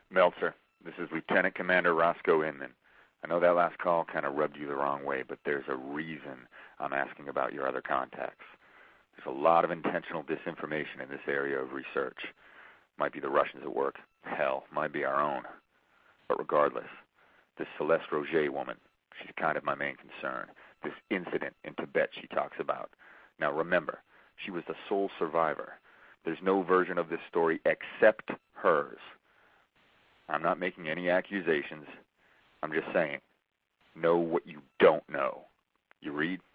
Meltzer, this is Lieutenant Commander Roscoe Inman. I know that last call kind of rubbed you the wrong way, but there's a reason I'm asking about your other contacts. There's a lot of intentional disinformation in this area of research. Might be the Russians at work. Hell, might be our own. But regardless, this Celeste Roger woman, she's kind of my main concern. This incident in Tibet she talks about. Now remember, she was the sole survivor. There's no version of this story except hers. I'm not making any accusations. I'm just saying, know what you don't know. You read?